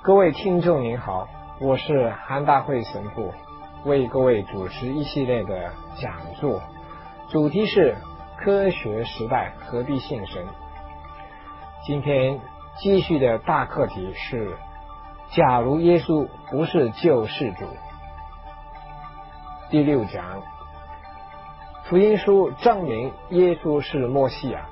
各位听众您好，我是韩大会神父，为各位主持一系列的讲座，主题是科学时代何必信神。今天继续的大课题是，假如耶稣不是救世主。第6讲，福音书证明耶稣是默西亚。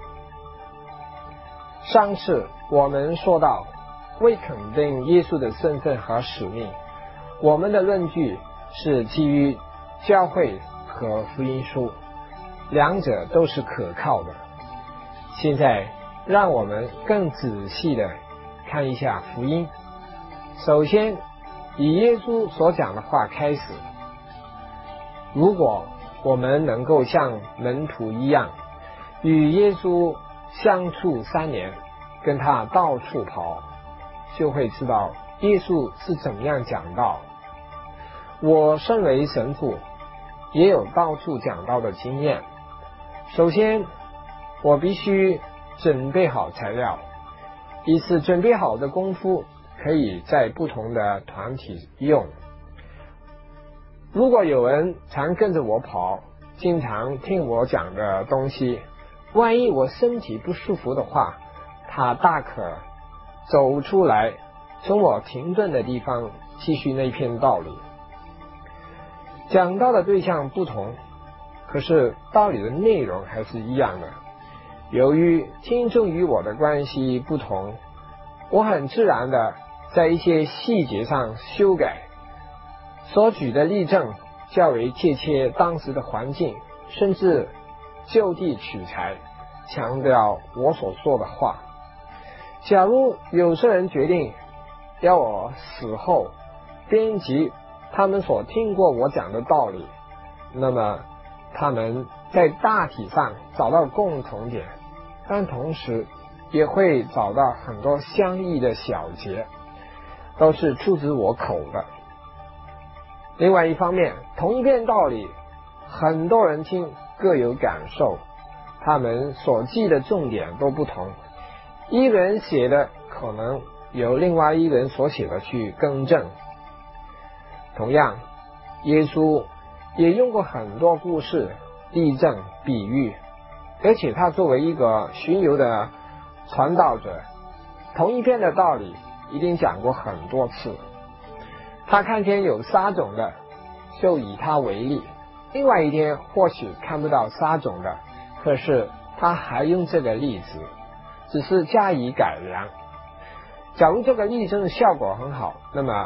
上次我们说到，为肯定耶稣的身份和使命，我们的论据是基于教会和福音书，两者都是可靠的。现在让我们更仔细的看一下福音。首先以耶稣所讲的话开始，如果我们能够像门徒一样与耶稣相处3年，跟他到处跑，就会知道耶稣是怎么样讲道。我身为神父，也有到处讲道的经验。首先我必须准备好材料，一次准备好的功夫可以在不同的团体用。如果有人常跟着我跑，经常听我讲的东西，万一我身体不舒服的话，他大可走出来，从我停顿的地方继续那篇道理。讲道的对象不同，可是道理的内容还是一样的。由于听众与我的关系不同，我很自然的在一些细节上修改，所举的例证较为贴切当时的环境，甚至就地取材，强调我所说的话。假如有些人决定要我死后编辑他们所听过我讲的道理，那么他们在大体上找到共同点，但同时也会找到很多相异的小节，都是出自我口的。另外一方面，同一篇道理很多人听各有感受，他们所记的重点都不同，一个人写的可能由另外一个人所写的去更正。同样，耶稣也用过很多故事、例证、比喻，而且他作为一个巡游的传道者，同一篇的道理一定讲过很多次。他看见有撒种的，就以他为例，另外一天或许看不到撒种的，可是他还用这个例子，只是加以改良。假如这个例证效果很好，那么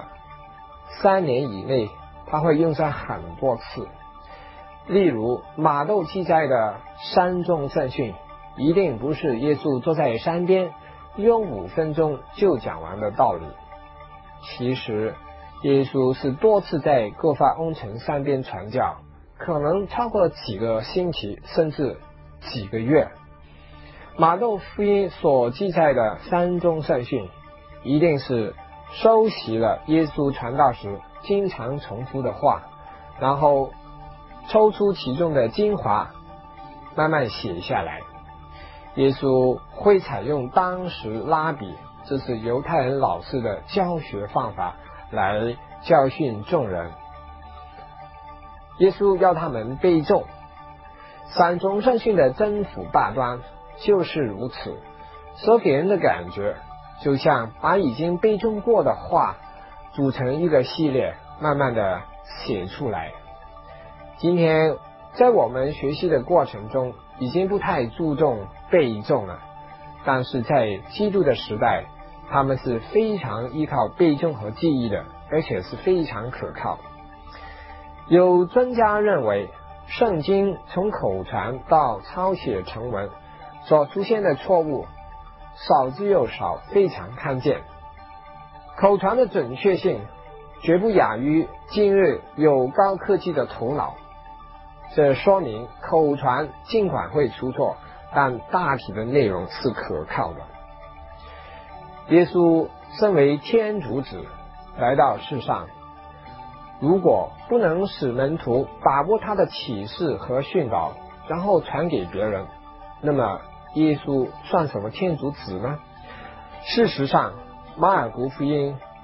3年以内他会用上很多次。例如马窦记载的山中圣训，一定不是耶稣坐在山边用5分钟就讲完的道理。其实耶稣是多次在各法翁城山边传教，可能超过几个星期甚至几个月。马窦福音所记载的山中圣训，一定是收集了耶稣传道时经常重复的话，然后抽出其中的精华，慢慢写下来。耶稣会采用当时拉比，这是犹太人老师的教学方法，来教训众人。耶稣要他们背诵。山中圣训的真辅大端就是如此，所给人的感觉就像把已经背诵过的话组成一个系列，慢慢的写出来。今天在我们学习的过程中已经不太注重背诵了，但是在基督的时代，他们是非常依靠背诵和记忆的，而且是非常可靠。有专家认为，圣经从口传到抄写成文所出现的错误少之又少，非常罕见。口传的准确性绝不亚于今日有高科技的头脑，这说明口传尽管会出错，但大体的内容是可靠的。耶稣身为天主子来到世上，如果不能使门徒把握他的启示和训导，然后传给别人，那么耶稣算什么天主子呢？事实上，马尔谷福音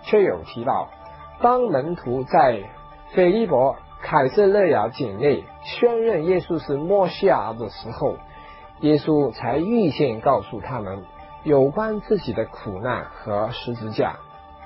却有提到，当门徒在腓立伯、凯撒勒雅境内宣认耶稣是默西亚的时候，耶稣才预先告诉他们有关自己的苦难和十字架。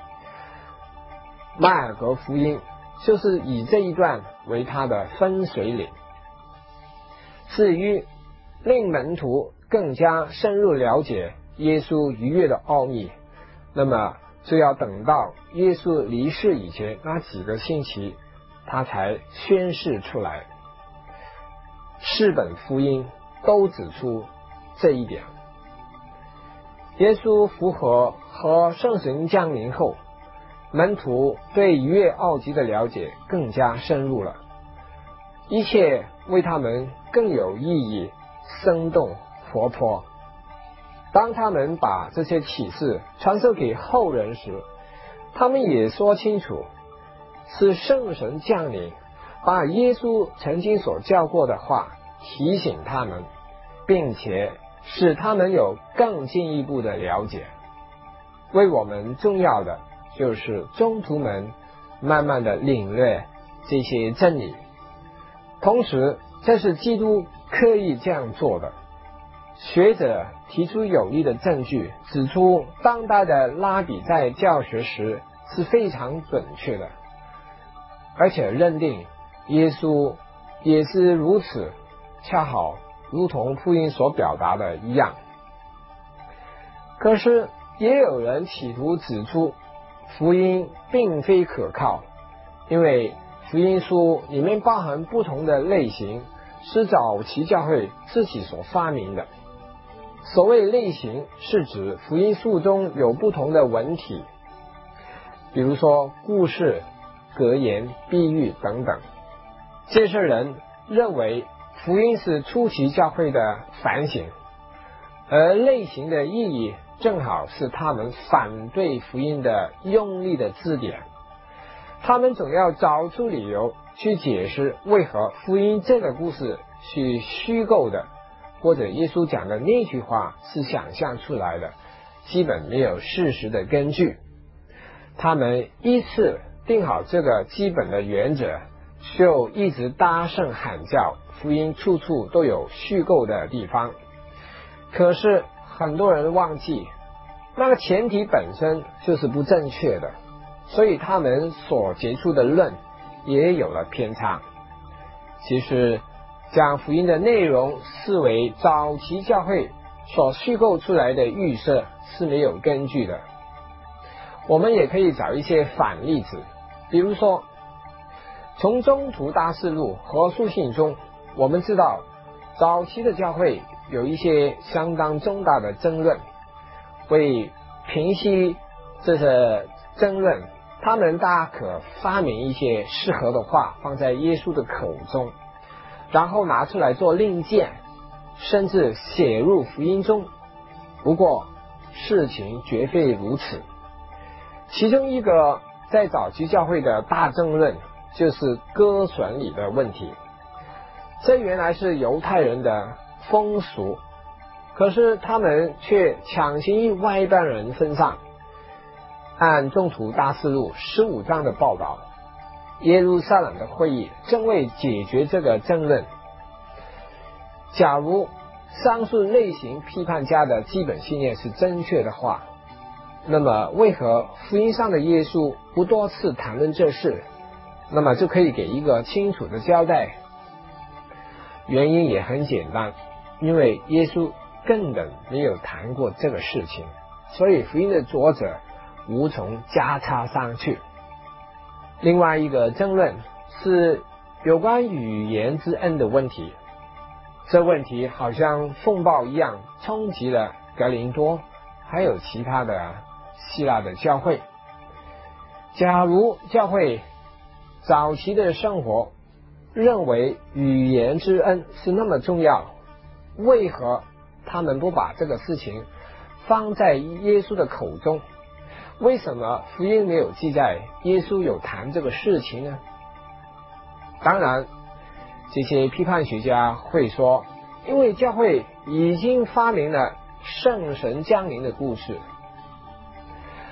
马尔谷福音就是以这一段为他的分水岭。至于令门徒更加深入了解耶稣逾越的奥秘，那么就要等到耶稣离世以前那几个星期，他才宣示出来。4本福音都指出这一点。耶稣复活和圣神降临后，门徒对逾越奥迹的了解更加深入了，一切为他们更有意义、生动、活泼。当他们把这些启示传授给后人时，他们也说清楚，是圣神降临，把耶稣曾经所教过的话提醒他们，并且使他们有更进一步的了解。为我们重要的就是宗徒们慢慢的领略这些真理，同时这是基督刻意这样做的。学者提出有力的证据，指出当代的拉比在教学时是非常准确的，而且认定耶稣也是如此，恰好如同福音所表达的一样。可是也有人企图指出福音并非可靠，因为福音书里面包含不同的类型，是早期教会自己所发明的。所谓类型是指福音书中有不同的文体，比如说故事、格言、比喻等等。这些人认为福音是初期教会的反省，而类型的意义正好是他们反对福音的用力的字典。他们总要找出理由去解释为何福音这个故事是虚构的，或者耶稣讲的那句话是想象出来的，基本没有事实的根据。他们依次定好这个基本的原则，就一直大声喊叫福音处处都有虚构的地方。可是很多人忘记，那个前提本身就是不正确的，所以他们所结出的论也有了偏差。其实将福音的内容视为早期教会所虚构出来的预设是没有根据的。我们也可以找一些反例子，比如说从中途大事录和书信中，我们知道早期的教会有一些相当重大的争论。为平息这些争论，他们大可发明一些适合的话放在耶稣的口中，然后拿出来做令箭，甚至写入福音中。不过事情绝非如此。其中一个在早期教会的大争论就是割损礼的问题。这原来是犹太人的风俗，可是他们却强行于外邦人身上。按中途大事录15章的报道，耶路撒冷的会议正为解决这个争论。假如上述类型批判家的基本信念是正确的话，那么为何福音上的耶稣不多次谈论这事？那么就可以给一个清楚的交代。原因也很简单，因为耶稣根本没有谈过这个事情，所以福音的作者无从加插上去。另外一个争论是有关语言之恩的问题。这问题好像风暴一样冲击了格林多还有其他的希腊的教会。假如教会早期的生活认为语言之恩是那么重要，为何他们不把这个事情放在耶稣的口中？为什么福音没有记载耶稣有谈这个事情呢？当然这些批判学家会说，因为教会已经发明了圣神降临的故事。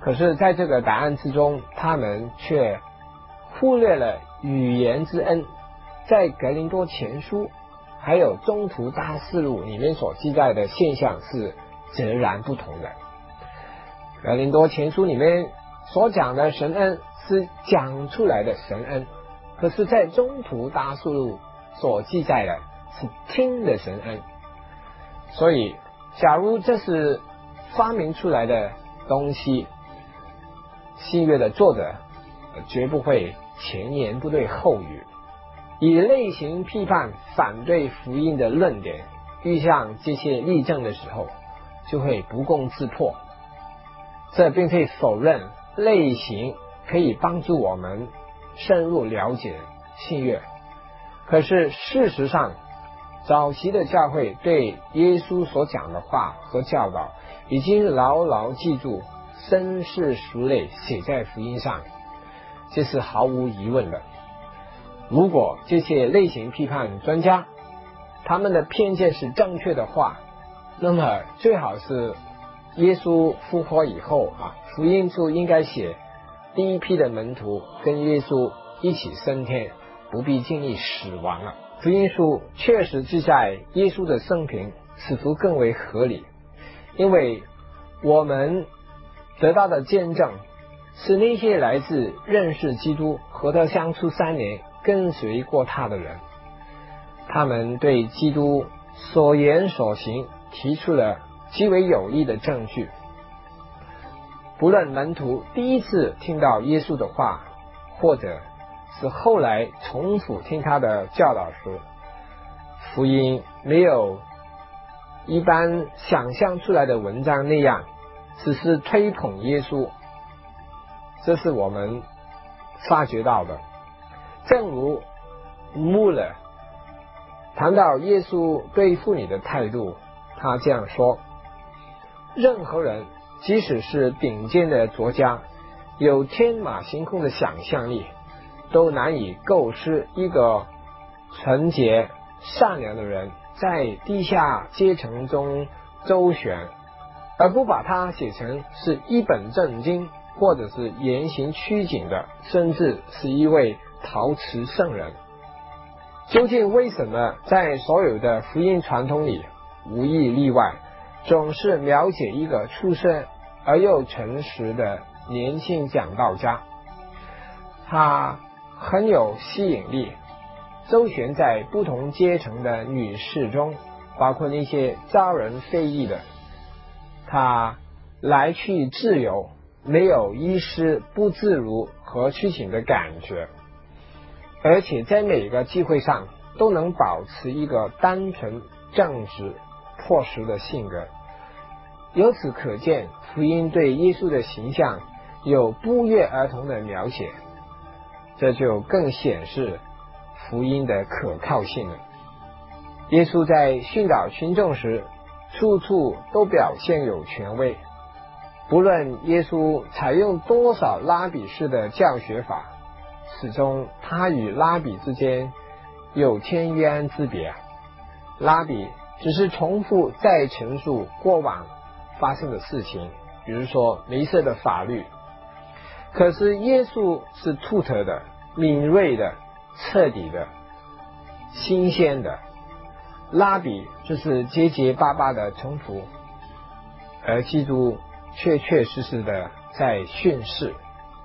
可是在这个答案之中，他们却忽略了语言之恩，在格林多前书还有中途大事录里面所记载的现象是截然不同的。格林多前书里面所讲的神恩是讲出来的神恩，可是在中途大事录所记载的是听的神恩。所以假如这是发明出来的东西，新约的作者绝不会前言不对后语，以类型批判反对福音的论点，遇上这些例证的时候就会不攻自破。这并非否认类型可以帮助我们深入了解新约，可是事实上早期的教会对耶稣所讲的话和教导已经牢牢记住，深思熟虑写在福音上，这是毫无疑问的。如果这些类型批判专家他们的偏见是正确的话，那么最好是耶稣复活以后福音就应该写第一批的门徒跟耶稣一起升天，不必经历死亡了。福音书确实记载耶稣的生平似乎更为合理，因为我们得到的见证是那些来自认识基督和他相处3年跟随过他的人，他们对基督所言所行提出了极为有力的证据。不论门徒第一次听到耶稣的话，或者是后来重复听他的教导时，福音没有一般想象出来的文章那样只是推捧耶稣，这是我们发觉到的。正如穆勒谈到耶稣对妇女的态度，他这样说：任何人即使是顶尖的作家，有天马行空的想象力，都难以构思一个纯洁善良的人在地下阶层中周旋，而不把它写成是一本正经或者是言行曲径的，甚至是一位陶瓷圣人。究竟为什么在所有的福音传统里，无一例外总是描写一个出身而又诚实的年轻讲道家？他很有吸引力，周旋在不同阶层的女士中，包括那些招人非议的。他来去自由，没有一丝不自如和曲径的感觉，而且在每个机会上都能保持一个单纯正直朴实的性格。由此可见，福音对耶稣的形象有不约而同的描写，这就更显示福音的可靠性了。耶稣在训导群众时，处处都表现有权威，不论耶稣采用多少拉比式的教学法，始终他与拉比之间有天渊之别。拉比只是重复再陈述过往发生的事情，比如说梅瑟的法律。可是耶稣是突特的、敏锐的、彻底的、新鲜的，拉比就是结结巴巴的重复，而基督确确实实的在训示。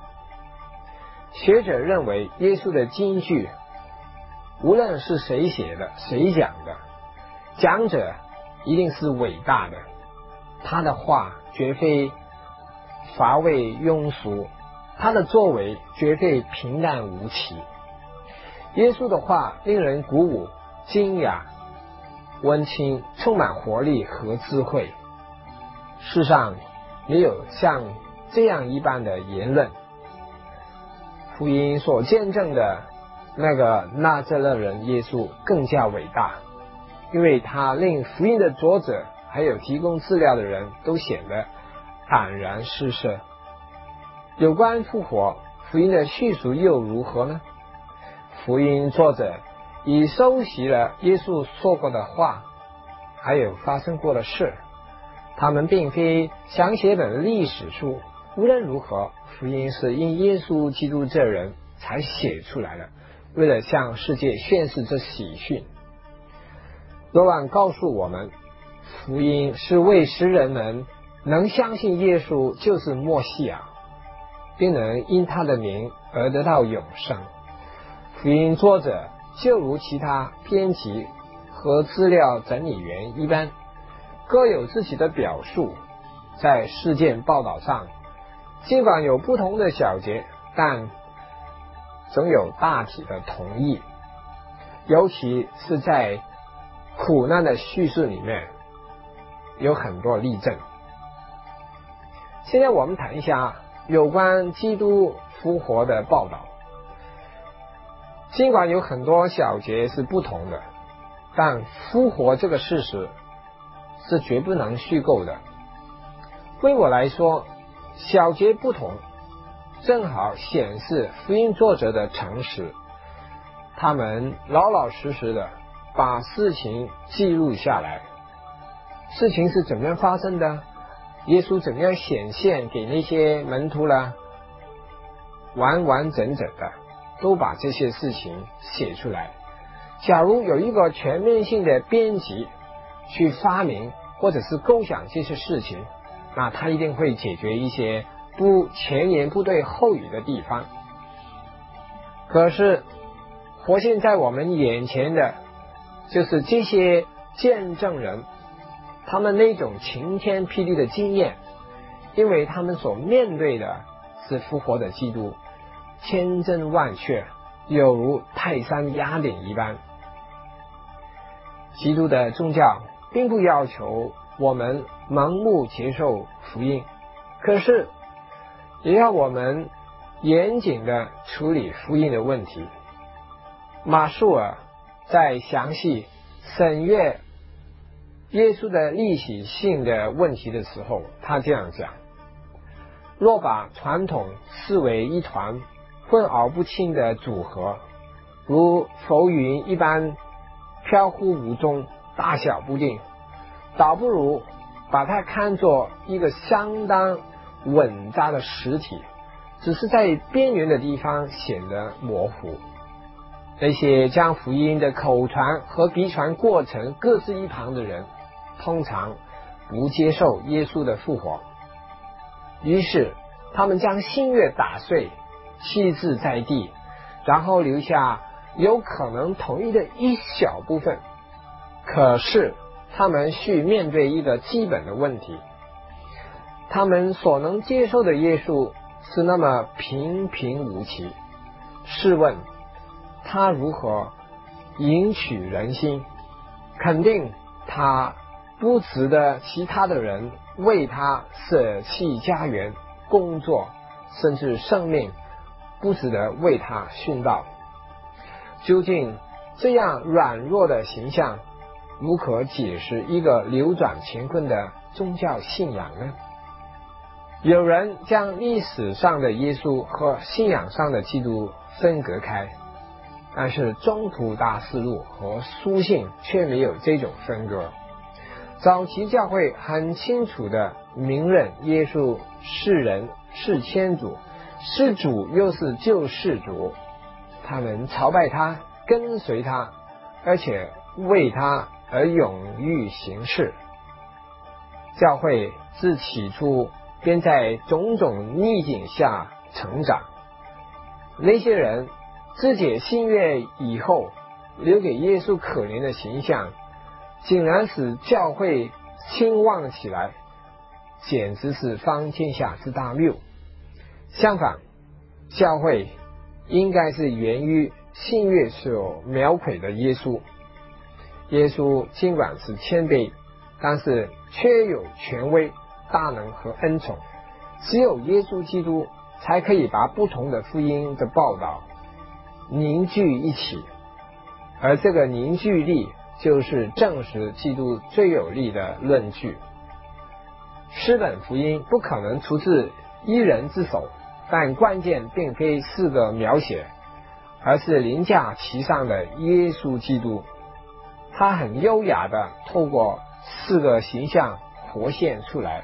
学者认为耶稣的金句无论是谁写的谁讲的，讲者一定是伟大的，他的话绝非乏味庸俗，他的作为绝非平淡无奇。耶稣的话令人鼓舞、惊讶、温馨，充满活力和智慧。世上没有像这样一般的言论。福音所见证的那个纳匝勒人耶稣更加伟大，因为他令福音的作者还有提供资料的人都显得黯然失色。有关复活，福音的叙述又如何呢？福音作者已收集了耶稣说过的话，还有发生过的事。他们并非想写本历史书， 无论如何，福音是因耶稣基督这人才写出来的，为了向世界宣示这喜讯。若望告诉我们，福音是为使人们能相信耶稣就是默西亚，并能因他的名而得到永生。福音作者就如其他编辑和资料整理员一般，各有自己的表述。在事件报道上，尽管有不同的小节，但总有大体的同意，尤其是在苦难的叙事里面有很多例证。现在我们谈一下有关基督复活的报道。尽管有很多小节是不同的，但复活这个事实是绝不能虚构的。为我来说，小节不同正好显示福音作者的诚实，他们老老实实的把事情记录下来。事情是怎么样发生的？耶稣怎么样显现给那些门徒呢？完完整整的都把这些事情写出来。假如有一个全面性的编辑去发明或者是构想这些事情，那他一定会解决一些不前言不对后语的地方。可是活现在我们眼前的就是这些见证人，他们那种晴天霹雳的经验，因为他们所面对的是复活的基督，千真万确，有如泰山压顶一般。基督的宗教并不要求我们盲目接受福音，可是也要我们严谨的处理福音的问题。马述尔在详细审阅耶稣的历史性的问题的时候，他这样讲：若把传统视为一团混淆不清的组合，如浮云一般飘忽无踪，大小不定，倒不如把它看作一个相当稳扎的实体，只是在边缘的地方显得模糊。那些将福音的口传和鼻传过程各自一旁的人，通常不接受耶稣的复活，于是他们将新约打碎，弃置在地，然后留下有可能统一的一小部分。可是他们需面对一个基本的问题，他们所能接受的耶稣是那么平平无奇，试问他如何赢取人心？肯定他不值得其他的人为他舍弃家园、工作，甚至生命，不值得为他殉道。究竟这样软弱的形象如何解释一个流转乾坤的宗教信仰呢？有人将历史上的耶稣和信仰上的基督分隔开，但是中途大事录和书信却没有这种分割。早期教会很清楚地明认耶稣是人，是天主，是主又是救世主，他们朝拜他，跟随他，而且为他而勇于行事。教会自起初便在种种逆境下成长，那些人自解新约以后留给耶稣可怜的形象，竟然使教会兴旺起来，简直是方天下之大谬。相反，教会应该是源于新约所描绘的耶稣。耶稣尽管是谦卑，但是却有权威、大能和恩宠。只有耶稣基督才可以把不同的福音的报道凝聚一起，而这个凝聚力就是证实基督最有力的论据。4本福音不可能出自一人之手，但关键并非4个描写，而是凌驾其上的耶稣基督。他很优雅的透过4个形象活现出来，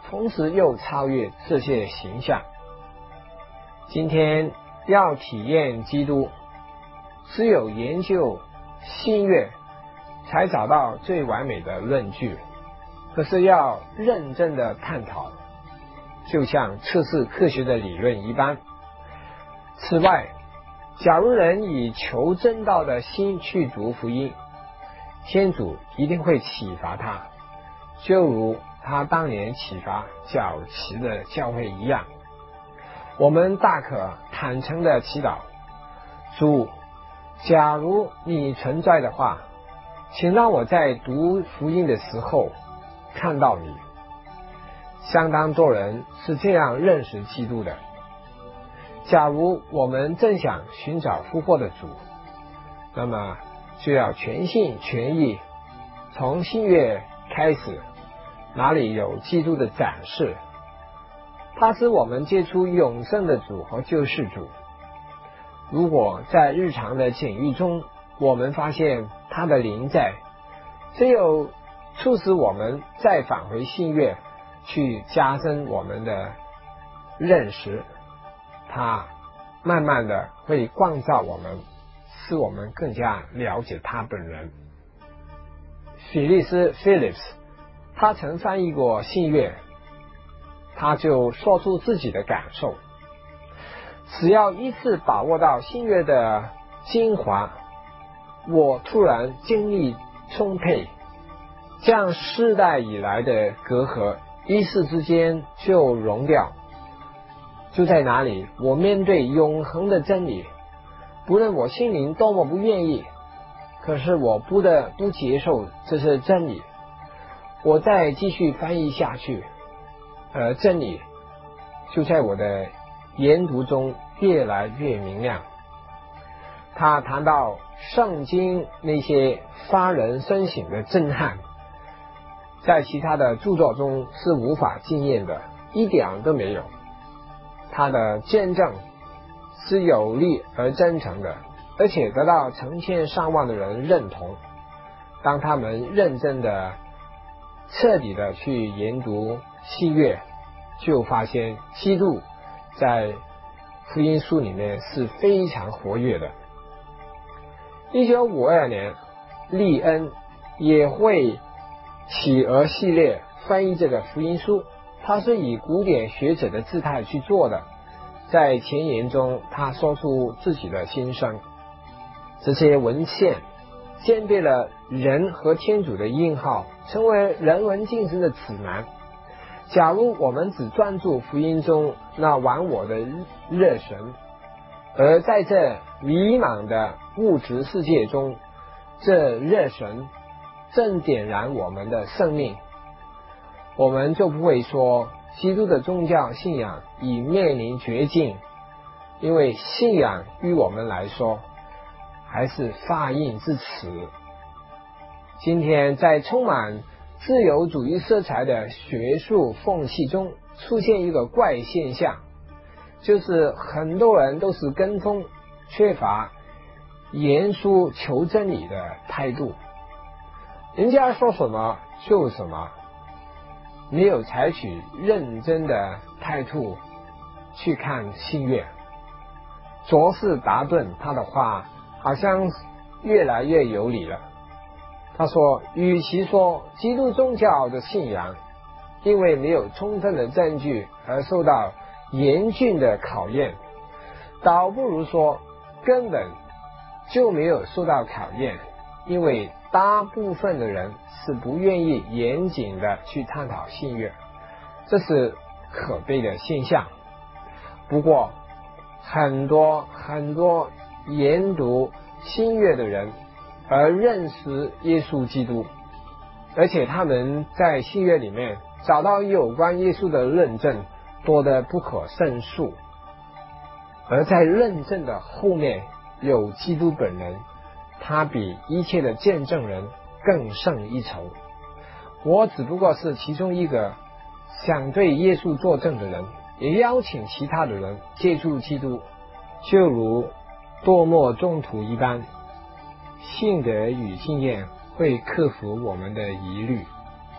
同时又超越这些形象。今天要体验基督，只有研究新约才找到最完美的论据，可是要认真的探讨，就像测试科学的理论一般。此外，假如人以求真道的心去读福音，天主一定会启发他，就如他当年启发早期的教会一样。我们大可坦诚的祈祷，主，假如你存在的话，请让我在读福音的时候看到你。相当多人是这样认识基督的。假如我们正想寻找复活的主，那么就要全心全意，从新约开始，哪里有基督的展示，他使我们接触永生的主和救世主。如果在日常的检阅中，我们发现他的临在，只有促使我们再返回新约，去加深我们的认识，他慢慢的会光照我们，使我们更加了解他本人。菲利斯 Phillips 他曾翻译过新约，他就说出自己的感受，只要一次把握到新约的精华，我突然精力充沛，这样世代以来的隔阂一时之间就融掉。就在哪里，我面对永恒的真理，不论我心灵多么不愿意，可是我不得不接受这是真理。我再继续翻译下去，而真理就在我的研读中越来越明亮。他谈到圣经那些发人深省的震撼，在其他的著作中是无法经验的，一点都没有。他的见证是有力而真诚的，而且得到成千上万的人认同。当他们认真的彻底的去研读新约，就发现基督在福音书里面是非常活跃的。1952年，利恩也会企鹅系列翻译这个福音书，他是以古典学者的姿态去做的。在前言中，他说出自己的心声。这些文献鉴别了人和天主的印号，成为人文精神的指南。假如我们只专注福音中那玩我的热神，而在这迷茫的物质世界中，这热神正点燃我们的生命，我们就不会说基督的宗教信仰已面临绝境，因为信仰于我们来说还是发音之词。今天在充满自由主义色彩的学术风气中，出现一个怪现象，就是很多人都是跟风，缺乏严肃求真理的态度，人家说什么就什么，没有采取认真的态度去看新约。卓士达顿他的话好像越来越有理了。他说，与其说基督宗教的信仰因为没有充分的证据而受到严峻的考验，倒不如说根本就没有受到考验，因为大部分的人是不愿意严谨的去探讨新约，这是可悲的现象。不过很多研读新约的人而认识耶稣基督，而且他们在新约里面找到有关耶稣的论证多得不可胜数，而在论证的后面有基督本人，他比一切的见证人更胜一筹。我只不过是其中一个想对耶稣作证的人，也邀请其他的人接触基督，就如多默宗徒一般，信德与经验会克服我们的疑虑。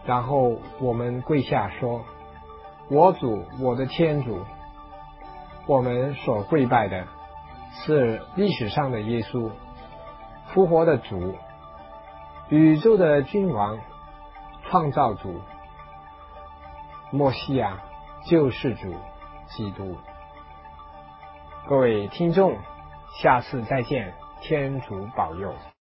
然后我们跪下说：我主，我的天主。我们所跪拜的是历史上的耶稣，复活的主，宇宙的君王，创造主，默西亚，救世主，基督。各位听众，下次再见，天主保佑。